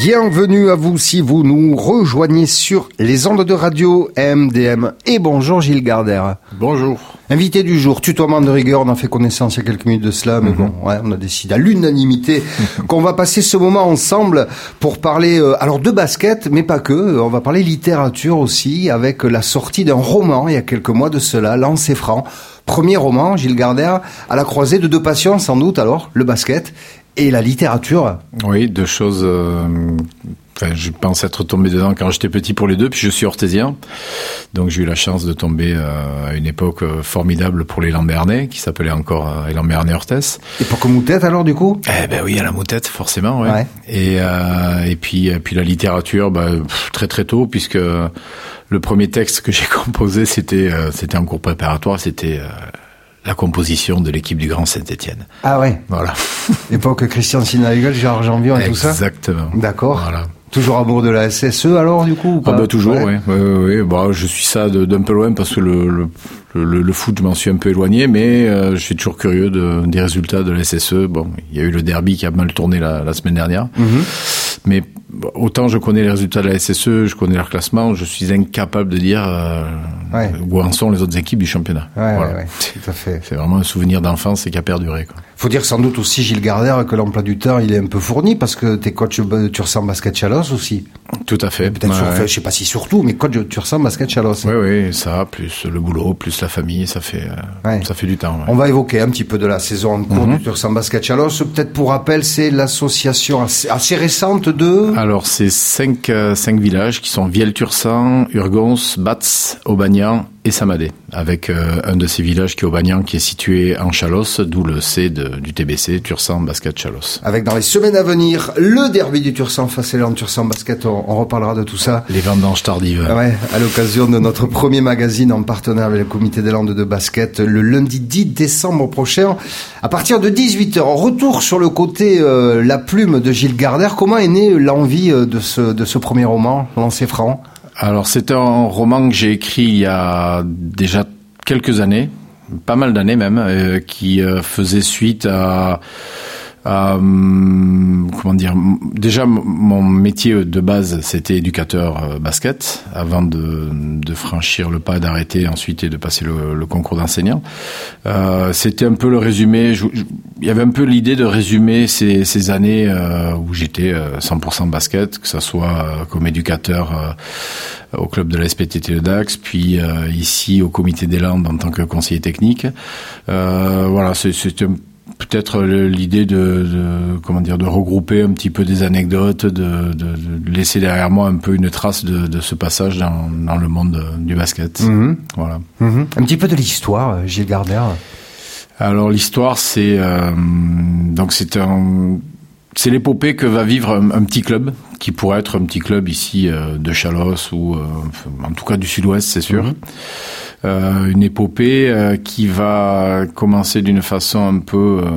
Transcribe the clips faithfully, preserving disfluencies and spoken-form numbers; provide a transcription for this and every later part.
Bienvenue à vous si vous nous rejoignez sur les ondes de radio M D M. Et bonjour Gilles Gardère. Bonjour. Invité du jour, tutoiement de rigueur, on a fait connaissance il y a quelques minutes de cela, mais mm-hmm. bon, ouais, on a décidé à l'unanimité qu'on va passer ce moment ensemble pour parler, euh, alors de basket, mais pas que, on va parler littérature aussi, avec la sortie d'un roman il y a quelques mois de cela, Lancer franc. Premier roman, Gilles Gardère, à la croisée de deux passions sans doute alors, le basket et la littérature. Oui, deux choses. Euh, enfin, je pense être tombé dedans quand j'étais petit pour les deux, puis je suis orthésien. Donc j'ai eu la chance de tomber euh, à une époque euh, formidable pour les Lambernais, qui s'appelait encore euh, les Lambernais-Orthès. Époque moutette alors du coup ? Eh ben oui, à la moutette forcément, ouais. ouais. Et euh, et puis et puis la littérature, bah, pff, très très tôt, puisque le premier texte que j'ai composé, c'était euh, c'était en cours préparatoire, c'était euh, la composition de l'équipe du Grand Saint-Étienne. Ah ouais. Voilà. Époque Christian Sinagel, Gérard Janvion et tout ça. Exactement. D'accord. Voilà. Toujours amour de la S S E alors du coup ou pas? Ah bah toujours, oui. Ouais. Ouais, ouais. Bah, je suis ça de, d'un peu loin parce que le, le, le, le foot, je m'en suis un peu éloigné, mais euh, je suis toujours curieux de, des résultats de la S S E. Bon, il y a eu le derby qui a mal tourné la, la semaine dernière. Mm-hmm. Mais autant je connais les résultats de la S S E, je connais leur classement, je suis incapable de dire euh, ouais. où en sont les autres équipes du championnat. Ouais, voilà. ouais, ouais, tout à fait. C'est vraiment un souvenir d'enfance et qui a perduré, quoi. Faut dire sans doute aussi, Gilles Gardère, que l'emploi du temps, il est un peu fourni parce que t'es coach Tursan Basket Chalos aussi. Tout à fait. Peut-être ouais, sur, ouais. je sais pas si surtout, mais coach Tursan Basket Chalos. Oui, oui, ça, plus le boulot, plus la famille, ça fait, ouais. ça fait du temps. Ouais. On va évoquer un petit peu de la saison en cours mm-hmm. du Tursan Basket Chalos. Peut-être pour rappel, c'est l'association assez, assez récente de... Alors, c'est cinq, euh, cinq villages qui sont Viel-Tursan, Urgons, Batz, Aubagnan et Samadé, avec euh, un de ces villages qui est Aubagnan, qui est situé en Chalos, d'où le C de, du T B C, Tursan Basket Chalos. Avec dans les semaines à venir, le derby du Tursan face à l'élan Tursan Basket, on, on reparlera de tout ça. Les vendanges tardives. Ouais, à l'occasion de notre premier magazine en partenariat avec le comité des Landes de basket, le lundi dix décembre prochain, à partir de dix-huit heures. Retour sur le côté euh, La Plume de Gilles Gardère. Comment est née l'envie de ce, de ce premier roman, Lancer franc ? Alors, c'est un roman que j'ai écrit il y a déjà quelques années, pas mal d'années même, euh, qui euh, faisait suite à, à euh, comment dire, déjà mon métier de base c'était éducateur euh, basket avant de, de franchir le pas d'arrêter ensuite et de passer le, le concours d'enseignant. Euh, c'était un peu le résumé. Je, je, il y avait un peu l'idée de résumer ces, ces années euh, où j'étais euh, cent pour cent basket, que ça soit euh, comme éducateur euh, au club de la S P T T Le Dax, puis euh, ici au comité des Landes en tant que conseiller technique. Euh, voilà, c'est, c'était peut-être l'idée de, de comment dire de regrouper un petit peu des anecdotes, de, de, de laisser derrière moi un peu une trace de, de ce passage dans, dans le monde du basket. Mmh. Voilà. Mmh. Un petit peu de l'histoire, Gilles Gardère. Alors l'histoire, c'est euh, donc c'est un c'est l'épopée que va vivre un, un petit club qui pourrait être un petit club ici euh, de Chalos ou euh, en tout cas du Sud-Ouest, c'est sûr. Mmh. Euh, une épopée euh, qui va commencer d'une façon un peu euh,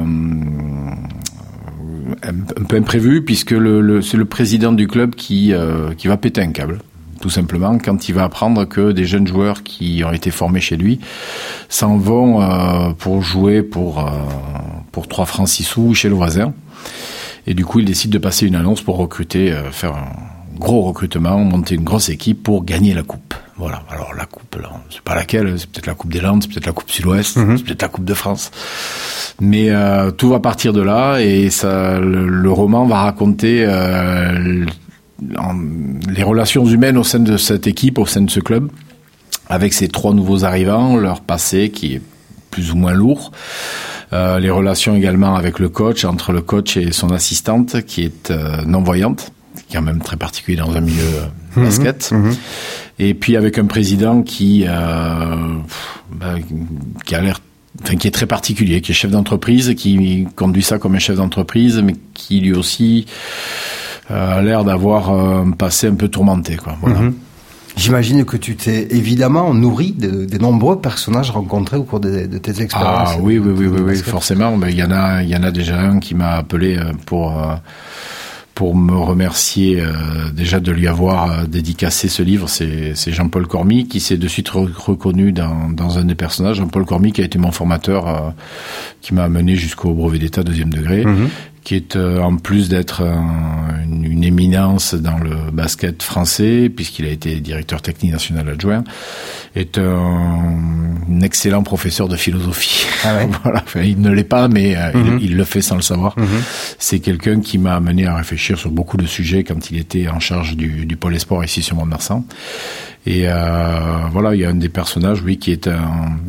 un peu imprévue, puisque le, le, c'est le président du club qui euh, qui va péter un câble, tout simplement, quand il va apprendre que des jeunes joueurs qui ont été formés chez lui s'en vont euh, pour jouer pour euh, pour trois francs six sous chez le voisin. Et du coup, il décide de passer une annonce pour recruter, euh, faire un gros recrutement, monter une grosse équipe pour gagner la coupe. Voilà. Alors la coupe, là, c'est pas laquelle, c'est peut-être la Coupe des Landes, c'est peut-être la Coupe Sud-Ouest, mmh. c'est peut-être la Coupe de France. Mais euh, tout va partir de là, et ça, le, le roman va raconter euh, en, les relations humaines au sein de cette équipe, au sein de ce club, avec ces trois nouveaux arrivants, leur passé qui est plus ou moins lourd. Euh, les relations également avec le coach, entre le coach et son assistante, qui est euh, non-voyante, qui est quand même très particulier dans un milieu euh, basket. Mmh, mmh. Et puis avec un président qui, euh, bah, qui a l'air, enfin, qui est très particulier, qui est chef d'entreprise, qui conduit ça comme un chef d'entreprise, mais qui lui aussi euh, a l'air d'avoir un passé un peu tourmenté, quoi. Voilà. Mmh. J'imagine que tu t'es évidemment nourri de, des nombreux personnages rencontrés au cours de, de tes expériences. Ah oui, oui, oui, oui, oui, forcément. Mais il y en a, il y en a déjà un qui m'a appelé pour euh, pour me remercier euh, déjà de lui avoir euh, dédicacé ce livre. C'est, c'est Jean-Paul Cormy qui s'est de suite re- reconnu dans, dans un des personnages. Jean-Paul Cormy qui a été mon formateur, euh, qui m'a amené jusqu'au brevet d'État deuxième degré. Mmh. qui est euh, en plus d'être un, une, une éminence dans le basket français, puisqu'il a été directeur technique national adjoint, est un, un excellent professeur de philosophie. Ah ouais. Voilà. Enfin, il ne l'est pas, mais euh, mm-hmm. il, il le fait sans le savoir. Mm-hmm. C'est quelqu'un qui m'a amené à réfléchir sur beaucoup de sujets quand il était en charge du, du pôle sport ici sur Mont-de-Marsan. Et euh, voilà, il y a un des personnages, oui, qui est un,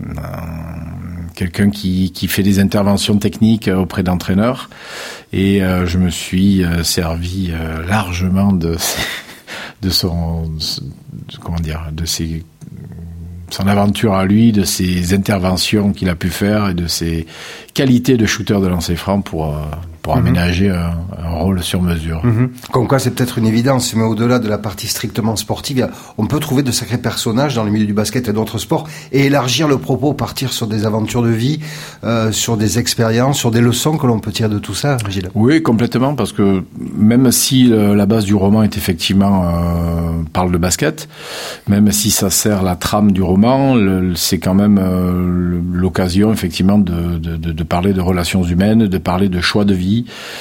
un quelqu'un qui, qui fait des interventions techniques auprès d'entraîneurs. Et euh, je me suis euh, servi euh, largement de de son de, comment dire de ses son aventure à lui, de ses interventions qu'il a pu faire et de ses qualités de shooter de lancer franc pour euh, pour mmh. aménager un, un rôle sur mesure. Mmh. Comme quoi, c'est peut-être une évidence, mais au-delà de la partie strictement sportive, on peut trouver de sacrés personnages dans le milieu du basket et d'autres sports et élargir le propos, partir sur des aventures de vie, euh, sur des expériences, sur des leçons que l'on peut tirer de tout ça, Gilles. Oui, complètement, parce que même si euh, la base du roman est effectivement euh, parle de basket, même si ça sert la trame du roman, le, c'est quand même euh, l'occasion effectivement de, de, de, de parler de relations humaines, de parler de choix de vie.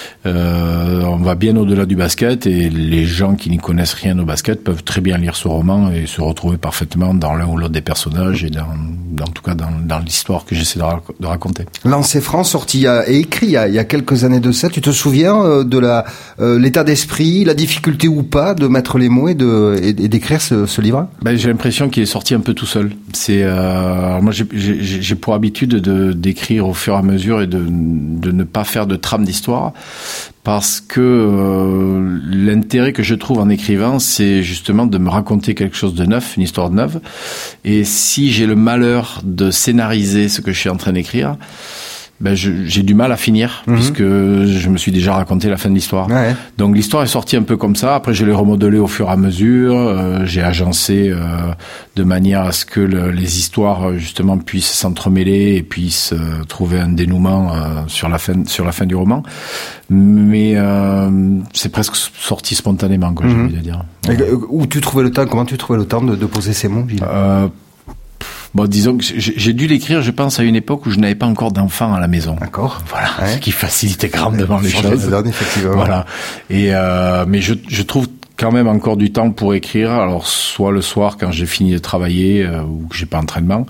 Euh, on va bien au-delà du basket et les gens qui n'y connaissent rien au basket peuvent très bien lire ce roman et se retrouver parfaitement dans l'un ou l'autre des personnages et dans, dans en tout cas dans, dans l'histoire que j'essaie de, rac- de raconter. Lancer franc, sorti et écrit il y, a, il y a quelques années de ça. Tu te souviens de la euh, l'état d'esprit, la difficulté ou pas de mettre les mots et de et, et d'écrire ce, ce livre? Ben, j'ai l'impression qu'il est sorti un peu tout seul. C'est euh, moi j'ai, j'ai, j'ai pour habitude de d'écrire au fur et à mesure et de de ne pas faire de trame d'histoire. Parce que euh, l'intérêt que je trouve en écrivant, c'est justement de me raconter quelque chose de neuf, une histoire neuve. Et si j'ai le malheur de scénariser ce que je suis en train d'écrire, ben je, j'ai du mal à finir, mmh. puisque je me suis déjà raconté la fin de l'histoire. Ouais. Donc l'histoire est sortie un peu comme ça. Après, je l'ai remodelée au fur et à mesure. Euh, j'ai agencé euh, de manière à ce que le, les histoires justement puissent s'entremêler et puissent euh, trouver un dénouement euh, sur la fin, sur la fin du roman. Mais euh, c'est presque sorti spontanément, quoi, mmh. j'ai envie de dire. Ouais. Et, où tu trouvais le temps Comment tu trouvais le temps de, de poser ces mots, Gilles? euh, Bon, disons que j'ai dû l'écrire, je pense, à une époque où je n'avais pas encore d'enfants à la maison. D'accord. Voilà, ouais. Ce qui facilitait grandement les choses. Donne, effectivement. Voilà. Et euh, mais je, je trouve quand même encore du temps pour écrire. Alors, soit le soir quand j'ai fini de travailler euh, ou que j'ai pas entraînement,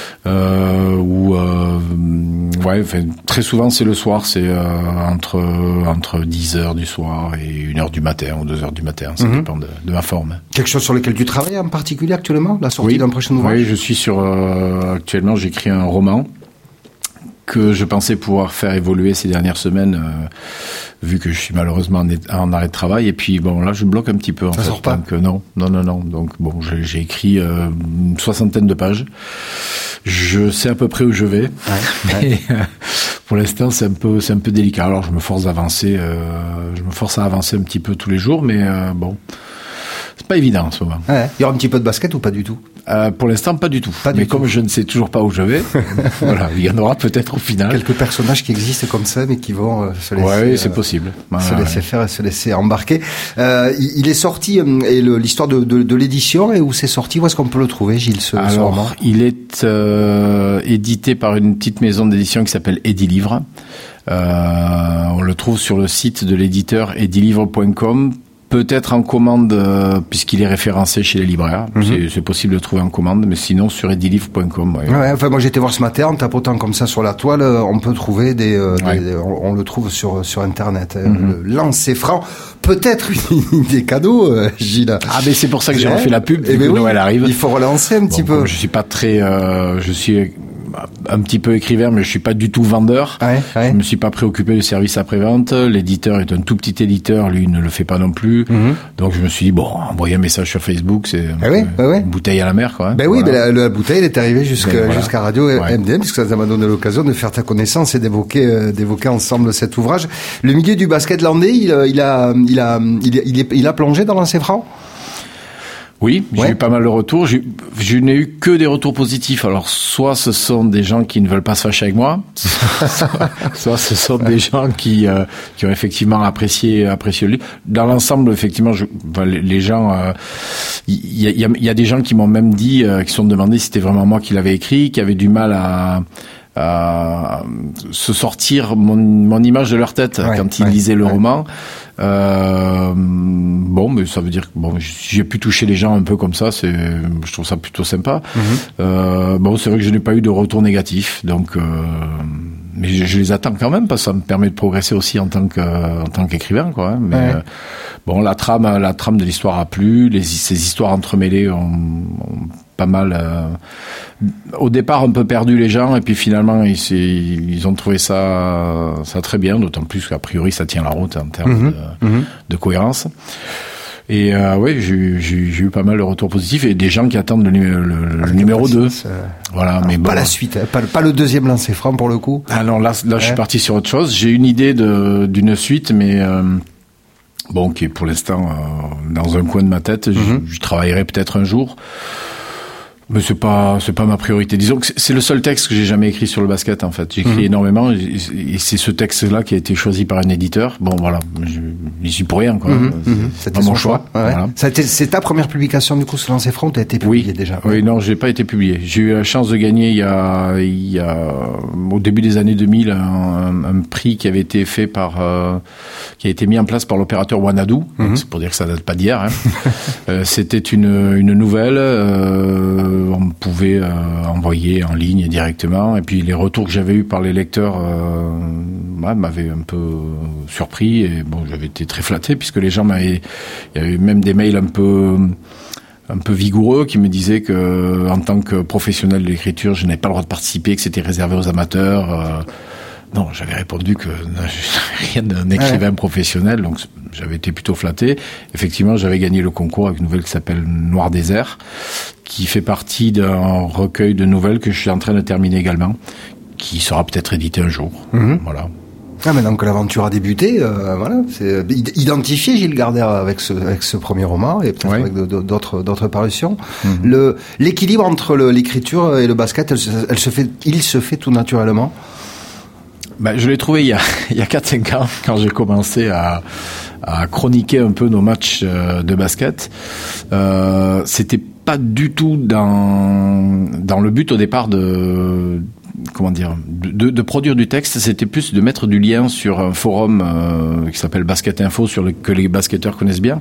euh, ou euh, ouais, enfin, très souvent c'est le soir, c'est euh, entre entre dix heures du soir et une heure du matin ou deux heures du matin. Ça mm-hmm. dépend de, de ma forme. Quelque chose sur lequel tu travailles en particulier actuellement, la sortie oui. d'un prochain ouvrage? Oui, je suis sur euh, actuellement, j'écris un roman que je pensais pouvoir faire évoluer ces dernières semaines, euh, vu que je suis malheureusement en, en arrêt de travail. Et puis bon, là, je bloque un petit peu. En Ça fait, sort pas. Donc euh, non, non, non, non. Donc bon, j'ai, j'ai écrit euh, une soixantaine de pages. Je sais à peu près où je vais, ouais, mais ouais. Euh, pour l'instant, c'est un peu, c'est un peu délicat. Alors, je me force d'avancer, euh, je me force à avancer un petit peu tous les jours, mais euh, bon. C'est pas évident en ce moment. Ouais. Il y aura un petit peu de basket ou pas du tout? Euh, pour l'instant, pas du tout. Pas Mais du comme tout. je ne sais toujours pas où je vais, voilà, il y en aura peut-être au final. Quelques personnages qui existent comme ça, mais qui vont euh, se laisser. Ouais, c'est euh, possible. Se ouais, laisser ouais. faire et se laisser embarquer. Euh, il, il est sorti euh, et le, l'histoire de, de, de l'édition et où c'est sorti, où est-ce qu'on peut le trouver, Gilles, ce, Alors, ce roman? il est euh, édité par une petite maison d'édition qui s'appelle Edilivre. Euh, on le trouve sur le site de l'éditeur edilivre point com. Peut-être en commande, euh, puisqu'il est référencé chez les libraires. Mm-hmm. C'est, c'est possible de trouver en commande, mais sinon sur edilivre point com. Ouais. Ouais, enfin, moi j'étais voir ce matin, en tapotant comme ça sur la toile, on peut trouver des, euh, ouais. des on, on le trouve sur sur internet. Mm-hmm. Le lancer franc, peut-être une idée cadeau, euh, Gilles. Ah ben c'est pour ça que j'ai refait la pub. Et ben oui, Noël arrive. Il faut relancer un bon, petit peu. Je suis pas très, euh, je suis un petit peu écrivain, mais je suis pas du tout vendeur. Ouais, ouais. Je me suis pas préoccupé du service après-vente. L'éditeur est un tout petit éditeur, lui il ne le fait pas non plus. Mm-hmm. Donc je me suis dit bon, envoyer un message sur Facebook, c'est ah oui, bah ouais. une bouteille à la mer, quoi. Ben voilà. oui, ben la, la bouteille elle est arrivée jusqu'à ben voilà. jusqu'à Radio ouais. M D M, puisque ça m'a donné l'occasion de faire ta connaissance et d'évoquer euh, d'évoquer ensemble cet ouvrage. Le milieu du basket landais, il, il a il a il, il, est, il a plongé dans Lancer franc. Oui, j'ai ouais. eu pas mal de retours. J'ai, je n'ai eu que des retours positifs. Alors, soit ce sont des gens qui ne veulent pas se fâcher avec moi, soit, soit ce sont des gens qui euh, qui ont effectivement apprécié apprécié le livre. Dans l'ensemble, effectivement, je, ben, les, les gens, il euh, y, y, a, y a des gens qui m'ont même dit, euh, qui se sont demandé si c'était vraiment moi qui l'avais écrit, qui avaient du mal à à se sortir mon, mon image de leur tête ouais, quand ils ouais, lisaient le ouais. roman. Euh, bon, mais ça veut dire que bon, j'ai pu toucher les gens un peu comme ça. C'est, je trouve ça plutôt sympa. Mm-hmm. Euh, bon, c'est vrai que je n'ai pas eu de retour négatif, donc. Euh, mais je, je les attends quand même parce que ça me permet de progresser aussi en tant que en tant qu'écrivain, quoi. Hein. Mais ouais. euh, bon, la trame, la trame de l'histoire a plu. Les, ces histoires entremêlées ont, ont pas mal. Euh, au départ, un peu perdu les gens, et puis finalement, ils, ils ont trouvé ça, ça très bien. D'autant plus qu'a priori, ça tient la route en termes mmh, de, mmh. de cohérence. Et euh, oui, j'ai, j'ai, j'ai eu pas mal de retours positifs et des gens qui attendent le, le, le numéro deux. Voilà, alors, mais bon. Pas la suite, hein, pas, pas le deuxième lancé franc pour le coup. Ah non, là, là, ouais. je suis parti sur autre chose. J'ai une idée de, d'une suite, mais euh, bon, qui est pour l'instant euh, dans un coin de ma tête. Mm-hmm. Je travaillerai peut-être un jour. Mais c'est pas, c'est pas ma priorité. Disons que c'est le seul texte que j'ai jamais écrit sur le basket, en fait. J'écris mmh. énormément, et c'est ce texte-là qui a été choisi par un éditeur. Bon, voilà. Je n'y suis pour rien, quoi. Mmh. C'est, mmh. c'est pas mon choix. choix. Ouais. Voilà. Ça a été, c'est ta première publication, du coup, sur Lancer Franc, ou t'as été publié oui. déjà? Oui, non, j'ai pas été publié. J'ai eu la chance de gagner il y a, il y a, au début des années deux mille, un, un prix qui avait été fait par, euh, qui a été mis en place par l'opérateur Wanadoo. Mmh. C'est pour dire que ça date pas d'hier, hein. euh, c'était une, une nouvelle, euh, on pouvait euh, envoyer en ligne directement, et puis les retours que j'avais eus par les lecteurs euh, ouais, m'avaient un peu surpris, et bon, j'avais été très flatté puisque les gens m'avaient, il y avait même des mails un peu un peu vigoureux qui me disaient que en tant que professionnel de l'écriture, je n'avais pas le droit de participer, que c'était réservé aux amateurs. Euh, Non, j'avais répondu que rien d'un écrivain ouais. professionnel, donc j'avais été plutôt flatté. Effectivement, j'avais gagné le concours avec une nouvelle qui s'appelle Noir Désert, qui fait partie d'un recueil de nouvelles que je suis en train de terminer également, qui sera peut-être édité un jour. Mm-hmm. Voilà. Ah, maintenant que l'aventure a débuté, euh, voilà, c'est identifié Gilles Gardère avec ce avec ce premier roman et peut-être oui. avec d'autres d'autres parutions. Mm-hmm. Le l'équilibre entre le, l'écriture et le basket, elle, elle se fait, il se fait tout naturellement. Ben, je l'ai trouvé il y a, il y a quatre cinq ans, quand j'ai commencé à, à chroniquer un peu nos matchs de basket. Euh, c'était pas du tout dans, dans le but au départ de, comment dire, de, de produire du texte. C'était plus de mettre du lien sur un forum euh, qui s'appelle Basket Info, sur le, que les basketteurs connaissent bien.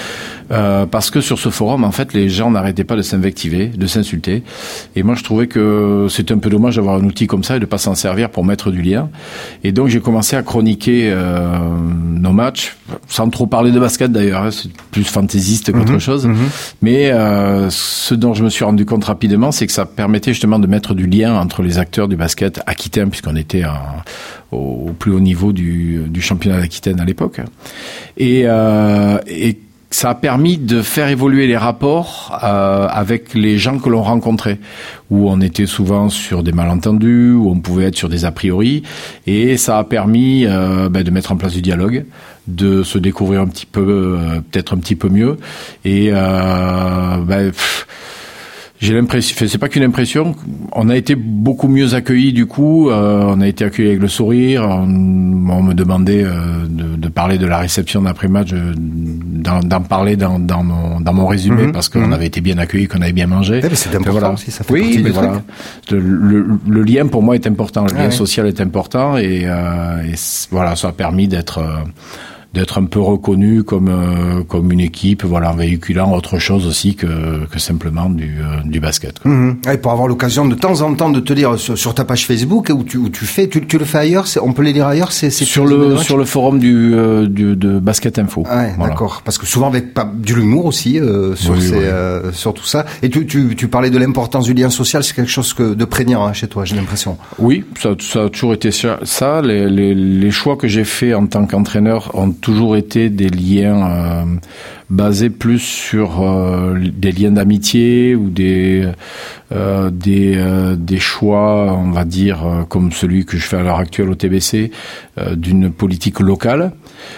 Euh, parce que sur ce forum, en fait, les gens n'arrêtaient pas de s'invectiver, de s'insulter. Et moi, je trouvais que c'était un peu dommage d'avoir un outil comme ça et de pas s'en servir pour mettre du lien. Et donc, j'ai commencé à chroniquer euh, nos matchs, sans trop parler de basket d'ailleurs. Hein, c'est plus fantaisiste qu'autre mmh, chose. Mmh. Mais euh, ce dont je me suis rendu compte rapidement, c'est que ça permettait justement de mettre du lien entre les acteurs du basket aquitaine, puisqu'on était à, au, au plus haut niveau du, du championnat d'Aquitaine à l'époque. Et, euh, et ça a permis de faire évoluer les rapports euh, avec les gens que l'on rencontrait, où on était souvent sur des malentendus, où on pouvait être sur des a priori, et ça a permis euh, ben, de mettre en place du dialogue, de se découvrir un petit peu, euh, peut-être un petit peu mieux, et euh, ben, pff, j'ai l'impression, c'est pas qu'une impression, on a été beaucoup mieux accueillis du coup, euh, on a été accueillis avec le sourire, on, on me demandait euh, de, de parler de la réception d'après-match, d'en, d'en parler dans, dans, mon, dans mon résumé, mmh, parce qu'on mmh. avait été bien accueillis, qu'on avait bien mangé. Ouais, c'est important voilà. aussi, ça fait oui, partie mais du voilà. truc. Le, le, le lien pour moi est important, le lien ouais. social est important, et, euh, et voilà, ça a permis d'être... Euh, d'être un peu reconnu comme euh, comme une équipe, voilà, en véhiculant autre chose aussi que que simplement du euh, du basket. Mmh. Et pour avoir l'occasion de temps en temps de te lire sur, sur ta page Facebook où tu où tu fais, tu, tu le fais ailleurs, c'est, on peut les lire ailleurs, c'est, c'est sur le sur le forum du, euh, du de Basket Info. Ouais, voilà. D'accord. Parce que souvent avec pas du l'humour aussi euh, sur oui, ces, oui. Euh, sur tout ça. Et tu tu tu parlais de l'importance du lien social, c'est quelque chose que de prégnant hein, chez toi, j'ai l'impression. Oui, ça ça a toujours été ça. ça les les les choix que j'ai faits en tant qu'entraîneur ont toujours été des liens euh, basés plus sur euh, des liens d'amitié ou des euh, des euh, des choix, on va dire, euh, comme celui que je fais à l'heure actuelle au T B C, euh, d'une politique locale.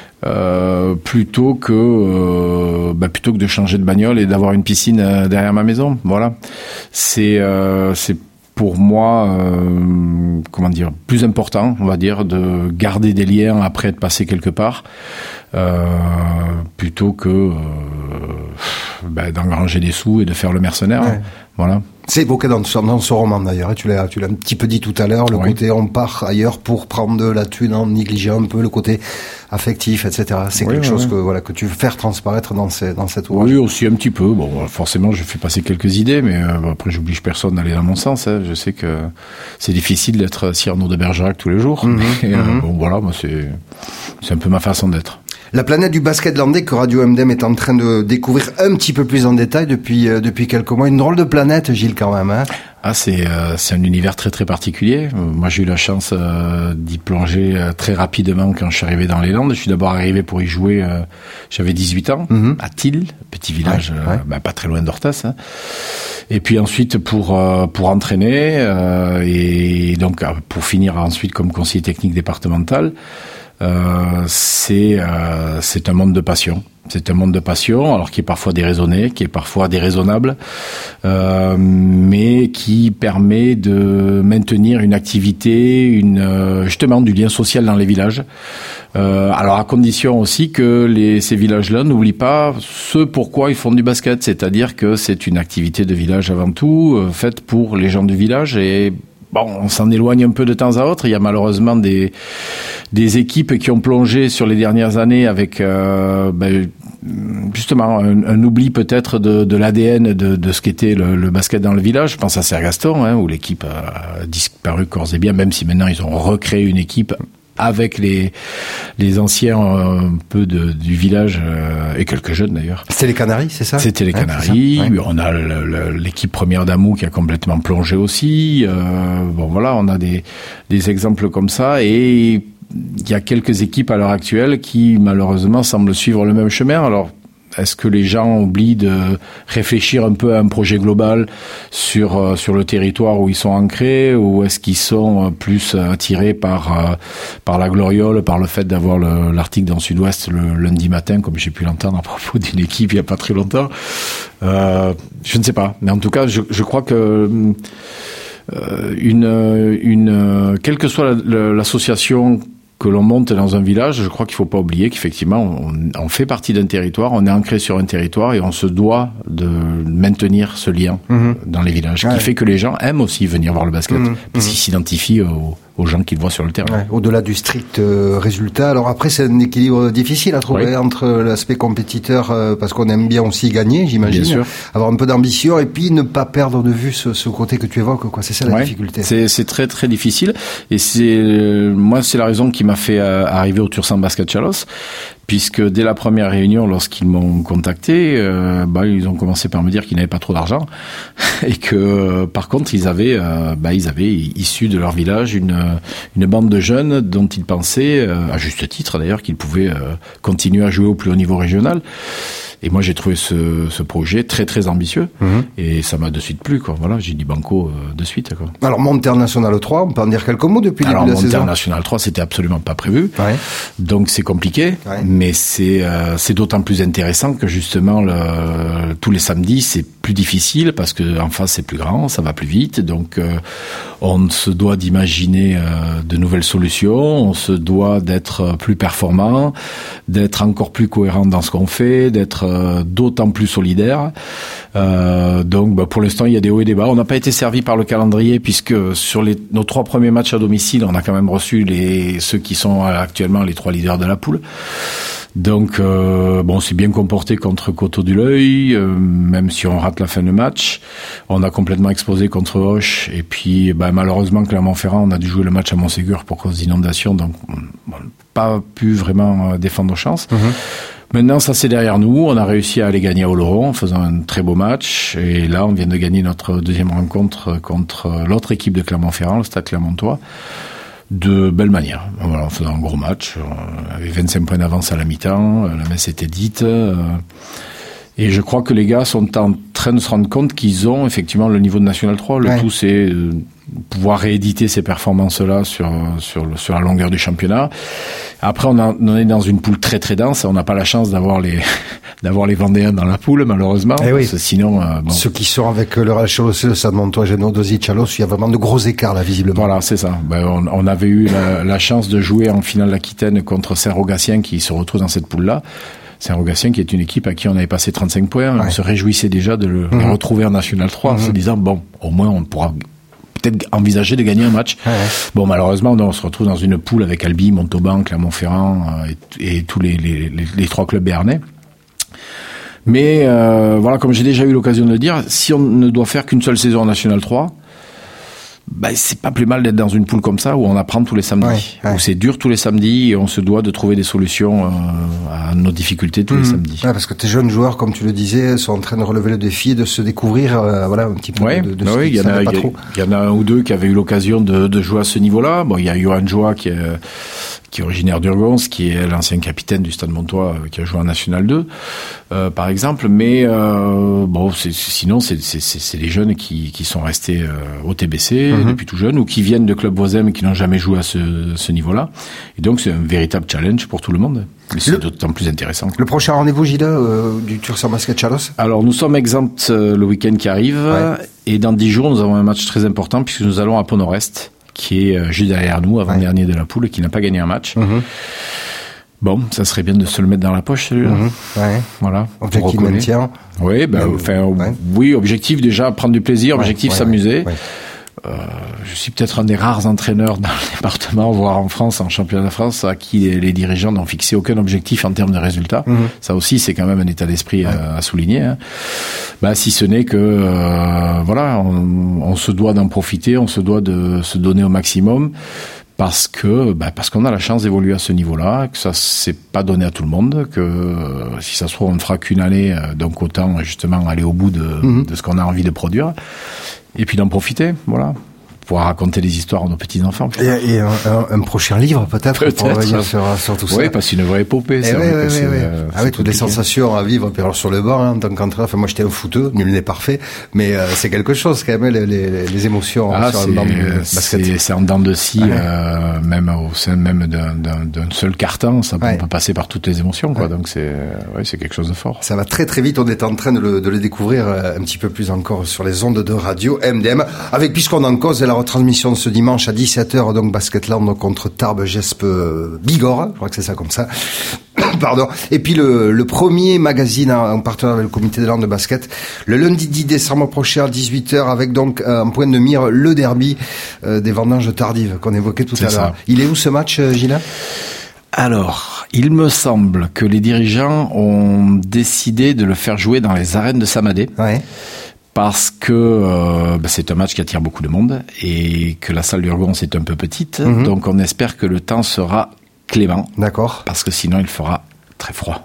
Euh, plutôt que euh, bah, plutôt que de changer de bagnole et d'avoir une piscine euh, derrière ma maison. Voilà, c'est euh, c'est pour moi, euh, comment dire, plus important, on va dire, de garder des liens après être passé quelque part, euh, plutôt que euh, ben, d'engranger des sous et de faire le mercenaire. Ouais. Voilà. C'est évoqué dans, dans ce roman d'ailleurs, tu l'as, tu l'as un petit peu dit tout à l'heure, le oui. côté on part ailleurs pour prendre de la thune en négligeant un peu le côté affectif, et cetera. C'est oui, quelque oui, chose oui. que voilà que tu veux faire transparaître dans, ces, dans cette ouvrage. Oui, aussi un petit peu. Bon, forcément, je fais passer quelques idées, mais euh, après, j'oblige personne d'aller dans mon sens. Hein. Je sais que c'est difficile d'être Cyrano de Bergerac tous les jours. Mmh, mais, euh, mmh. Bon, voilà, moi, c'est, c'est un peu ma façon d'être. La planète du basket landais que Radio M D M est en train de découvrir un petit peu plus en détail depuis euh, depuis quelques mois. Une drôle de planète, Gilles, quand même. Hein. Ah, c'est euh, c'est un univers très très particulier. Moi, j'ai eu la chance euh, d'y plonger euh, très rapidement quand je suis arrivé dans les Landes. Je suis d'abord arrivé pour y jouer. Euh, j'avais dix-huit ans mm-hmm. à Thil, petit village, ouais, ouais. Euh, bah, pas très loin d'Orthas. Hein. Et puis ensuite pour euh, pour entraîner euh, et donc pour finir ensuite comme conseiller technique départemental. Euh, c'est euh, c'est un monde de passion. C'est un monde de passion, alors qui est parfois déraisonné, qui est parfois déraisonnable, euh, mais qui permet de maintenir une activité, une euh, justement du lien social dans les villages. Euh, alors à condition aussi que les, ces villages-là n'oublient pas ce pourquoi ils font du basket, c'est-à-dire que c'est une activité de village avant tout, euh, faite pour les gens du village et bon, on s'en éloigne un peu de temps à autre. Il y a malheureusement des des équipes qui ont plongé sur les dernières années avec euh, ben, justement un, un oubli peut-être de, de l'A D N de, de ce qu'était le, le basket dans le village. Je pense à Sergaston, hein, où l'équipe a disparu corps et bien, même si maintenant ils ont recréé une équipe avec les les anciens euh, un peu de, du village euh, et quelques jeunes d'ailleurs. C'était les Canaries, c'est ça? C'était les Canaries. Ouais, ouais. On a le, le, l'équipe première d'Amou qui a complètement plongé aussi. Euh, bon voilà, on a des des exemples comme ça et il y a quelques équipes à l'heure actuelle qui malheureusement semblent suivre le même chemin. Alors est-ce que les gens oublient de réfléchir un peu à un projet global sur euh, sur le territoire où ils sont ancrés, ou est-ce qu'ils sont plus attirés par euh, par la gloriole, par le fait d'avoir le, l'article dans Sud-Ouest le lundi matin, comme j'ai pu l'entendre à propos d'une équipe il y a pas très longtemps. Euh, je ne sais pas, mais en tout cas, je, je crois que euh, une une quelle que soit la, la, l'association que l'on monte dans un village, je crois qu'il faut pas oublier qu'effectivement, on, on fait partie d'un territoire, on est ancré sur un territoire et on se doit de maintenir ce lien mmh. dans les villages, ouais. qui fait que les gens aiment aussi venir voir le basket, mmh. parce qu'ils s'identifient aux, aux gens qu'ils voient sur le terrain. Ouais, au-delà du strict euh, résultat. Alors après, c'est un équilibre difficile à trouver oui. entre l'aspect compétiteur, euh, parce qu'on aime bien aussi gagner, j'imagine, bien sûr. Avoir un peu d'ambition et puis ne pas perdre de vue ce, ce côté que tu évoques, quoi. C'est ça la ouais. difficulté. C'est, c'est très très difficile et c'est euh, moi c'est la raison qui m'a fait euh, arriver au Tursan Basket Chalos, puisque dès la première réunion, lorsqu'ils m'ont contacté, euh, bah, ils ont commencé par me dire qu'ils n'avaient pas trop d'argent et que euh, par contre ils avaient, euh, bah, ils avaient issu de leur village une une bande de jeunes dont ils pensaient, euh, à juste titre d'ailleurs, qu'ils pouvaient euh, continuer à jouer au plus haut niveau régional. Et moi, j'ai trouvé ce, ce projet très très ambitieux, mmh. et ça m'a de suite plu, quoi. Voilà, j'ai dit banco euh, de suite, quoi. Alors, monter en National trois, on peut en dire quelques mots depuis le début de la saison. Alors, monter en National trois, c'était absolument pas prévu, ouais. donc c'est compliqué, ouais. mais c'est euh, c'est d'autant plus intéressant que justement le, tous les samedis, c'est plus difficile parce que en face c'est plus grand, ça va plus vite, donc euh, on se doit d'imaginer euh, de nouvelles solutions, on se doit d'être plus performant, d'être encore plus cohérent dans ce qu'on fait, d'être euh, d'autant plus solidaire. Euh, donc bah, pour l'instant il y a des hauts et des bas. On n'a pas été servi par le calendrier puisque sur les, nos trois premiers matchs à domicile, on a quand même reçu les ceux qui sont actuellement les trois leaders de la poule. Donc euh, bon, c'est bien comporté contre Coteau du L'Oeil, euh, même si on rate la fin de match. On a complètement explosé contre Auch, et puis bah, malheureusement Clermont-Ferrand, on a dû jouer le match à Montségur pour cause d'inondation, donc on n'a pas pu vraiment défendre nos chances. Mmh. Maintenant, ça c'est derrière nous. On a réussi à aller gagner à Oloron en faisant un très beau match. Et là, on vient de gagner notre deuxième rencontre contre l'autre équipe de Clermont-Ferrand, le Stade Clermontois, de belle manière. Voilà, on faisait un gros match. On avait vingt-cinq points d'avance à la mi-temps. La messe était dite. Et je crois que les gars sont en train de se rendre compte qu'ils ont effectivement le niveau de National trois. Le ouais. tout, c'est pouvoir rééditer ces performances-là sur sur sur la longueur du championnat. Après, on, a, on est dans une poule très très dense. On n'a pas la chance d'avoir les d'avoir les Vendéens dans la poule, malheureusement. Eh oui. Parce que sinon, euh, bon. Ceux qui sont avec le Real Chalos, le Stade Montois, Géno, Dozy, Chalos, il y a vraiment de gros écarts là, visiblement. Voilà, c'est ça. Ben, on, on avait eu la, la chance de jouer en finale d'Aquitaine contre Saint-Rogatien qui se retrouve dans cette poule-là. Saint-Rogatien qui est une équipe à qui on avait passé trente-cinq points. Ouais. On se réjouissait déjà de le mmh. retrouver en National trois, mmh. en se disant, bon, au moins on pourra peut-être envisager de gagner un match. Ouais. Bon, malheureusement, on se retrouve dans une poule avec Albi, Montauban, Clermont-Ferrand euh, et, et tous les, les, les, les trois clubs béarnais. Mais euh, voilà, comme j'ai déjà eu l'occasion de le dire, si on ne doit faire qu'une seule saison en National trois, bah, c'est pas plus mal d'être dans une poule comme ça où on apprend tous les samedis, ouais, ouais. où c'est dur tous les samedis et on se doit de trouver des solutions euh, à nos difficultés tous mmh. les samedis. Ouais, parce que tes jeunes joueurs, comme tu le disais, sont en train de relever le défi de se découvrir, euh, voilà, un petit peu ouais, de, de bah ce oui, qui ne pas y trop. Il y en a un ou deux qui avaient eu l'occasion de, de jouer à ce niveau-là. Bon, il y a Johan Joa qui est, qui est originaire d'Urgons, qui est l'ancien capitaine du Stade Montois, qui a joué en National deux, euh, par exemple. Mais euh, bon, c'est, sinon, c'est, c'est, c'est des jeunes qui, qui sont restés euh, au T B C mmh. depuis tout jeune ou qui viennent de clubs voisins mais qui n'ont jamais joué à ce, ce niveau-là. Et donc, c'est un véritable challenge pour tout le monde. Mais c'est le, d'autant plus intéressant. Le prochain rendez-vous, Gilles, euh, du Tursan Basket Chalosse ? Alors, nous sommes exempts euh, le week-end qui arrive. Ouais. Et dans dix jours, nous avons un match très important puisque nous allons à Pont-Nord-Est, qui est euh, juste derrière nous, avant-dernier ouais. de la poule, et qui n'a pas gagné un match. Mmh. Bon, ça serait bien de se le mettre dans la poche, celui-là. Mmh. Ouais. Voilà. Objectif maintien. Oui, ben, enfin, ouais. oui, objectif déjà, prendre du plaisir, objectif ouais, ouais, s'amuser. Ouais. Euh, je suis peut-être un des rares entraîneurs dans le département, voire en France, en championnat de France, à qui les, les dirigeants n'ont fixé aucun objectif en termes de résultats. Mmh. Ça aussi, c'est quand même un état d'esprit ouais. à, à souligner. Hein. Bah, si ce n'est que, euh, voilà, on, on se doit d'en profiter, on se doit de se donner au maximum. Parce que, bah, parce qu'on a la chance d'évoluer à ce niveau-là, que ça c'est pas donné à tout le monde, que euh, si ça se trouve on ne fera qu'une année, euh, donc autant justement aller au bout de, mmh. de ce qu'on a envie de produire, et puis d'en profiter, voilà. Pouvoir raconter des histoires à nos petits-enfants. Et, et un, un, un prochain livre, peut-être, peut-être pour revenir sur, sur tout ça. Oui, parce qu'une vraie épopée. C'est oui, oui, oui, oui. Euh, ah oui, toutes les sensations à vivre, puis alors sur le banc, hein, en tant qu'entraîneur. Enfin, moi, j'étais un footeux, nul n'est parfait, mais euh, c'est quelque chose, quand même, les, les, les émotions ah, sur c'est, le banc de basket. C'est, c'est en dents de scie, ouais. euh, même au sein même d'un, d'un, d'un seul carton, ça ouais. peut passer par toutes les émotions, quoi. Ouais. Donc, c'est, ouais, c'est quelque chose de fort. Ça va très, très vite. On est en train de le, de le découvrir un petit peu plus encore sur les ondes de radio M D M, avec, puisqu'on en cause, la retransmission de ce dimanche à dix-sept heures, donc Basketland contre Tarbes Gesp Bigorre, je crois que c'est ça comme ça. Pardon. Et puis le, le premier magazine en, en partenariat avec le comité des Landes de basket, le lundi dix décembre prochain à dix-huit heures, avec donc euh, en point de mire le derby euh, des vendanges tardives qu'on évoquait tout c'est à l'heure. Ça. Il est où ce match, Gilles ? Alors, il me semble que les dirigeants ont décidé de le faire jouer dans les arènes de Samadé. Ouais. Parce que euh, bah, c'est un match qui attire beaucoup de monde et que la salle d'Urgons est un peu petite. Mmh. Donc on espère que le temps sera clément. D'accord. Parce que sinon il fera très froid.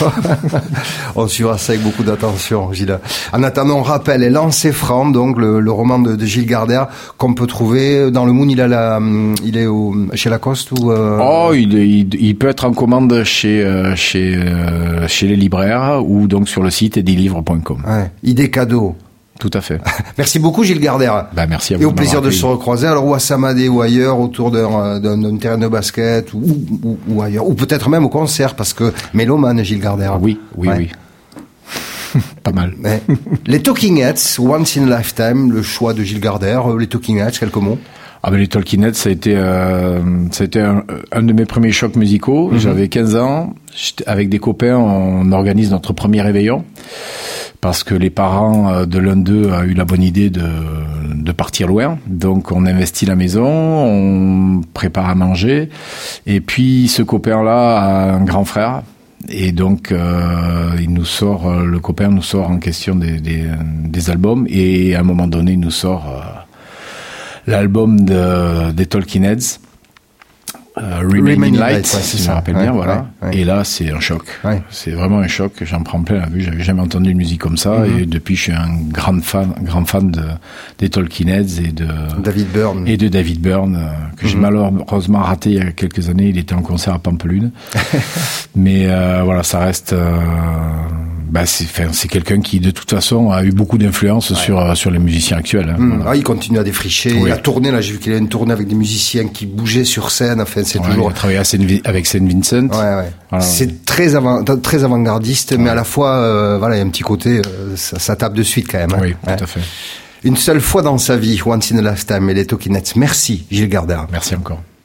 On suivra ça avec beaucoup d'attention, Gilles. En attendant, on rappelle Lancer Franc, donc le, le roman de, de Gilles Gardère qu'on peut trouver dans le Moon. Il a la, il est au, chez Lacoste ou euh... Oh, il, il, il peut être en commande chez euh, chez euh, chez les libraires ou donc sur le site edilivre point com. Ouais. Idée cadeau. Tout à fait. Merci beaucoup, Gilles Gardère. Bah, merci à vous. Et au plaisir de se recroiser, alors, ou à Samadé ou ailleurs, autour d'un, d'un, d'un terrain de basket, ou, ou, ou ailleurs. Ou peut-être même au concert, parce que mélomane, Gilles Gardère. Oui, oui, ouais. oui. Pas mal. Mais, les Talking Heads, Once in a Lifetime, le choix de Gilles Gardère. Les Talking Heads, quelques mots. Ah ben les Talking Heads, ça a été, euh, ça a été un, un de mes premiers chocs musicaux. Mm-hmm. J'avais quinze ans. Avec des copains, on organise notre premier réveillon. Parce que les parents de l'un d'eux a eu la bonne idée de, de partir loin. Donc on investit la maison, on prépare à manger. Et puis ce copain-là a un grand frère. Et donc euh, il nous sort, le copain nous sort en question des, des, des albums. Et à un moment donné, il nous sort euh, l'album de, des Talking Heads. Euh, Remaining Light, Light ouais, si je me rappelle ouais, bien, voilà. Ouais, ouais. Et là, c'est un choc. Ouais. C'est vraiment un choc. J'en prends plein la vue. J'avais jamais entendu une musique comme ça. Mm-hmm. Et depuis, je suis un grand fan, grand fan de, des Talking Heads et de David Byrne. Et de David Byrne, euh, que mm-hmm. j'ai malheureusement raté il y a quelques années. Il était en concert à Pampelune. Mais, euh, voilà, ça reste, euh, bah, c'est, enfin, c'est quelqu'un qui, de toute façon, a eu beaucoup d'influence ouais. sur, euh, sur les musiciens actuels. Hein, mm. voilà. Ah, il continue à défricher, oui. à tourner. Là, j'ai vu qu'il a une tournée avec des musiciens qui bougeaient sur scène. Enfin, c'est ouais, toujours. Il a travaillé avec Saint Vincent. Ouais, ouais. Voilà. C'est très avant, très avant-gardiste, ouais. mais à la fois, euh, voilà, il y a un petit côté, euh, ça, ça tape de suite quand même. Oui, hein. tout à fait. Une seule fois dans sa vie, Once in a Lifetime et les Talking Heads. Merci, Gilles Gardère. Merci encore.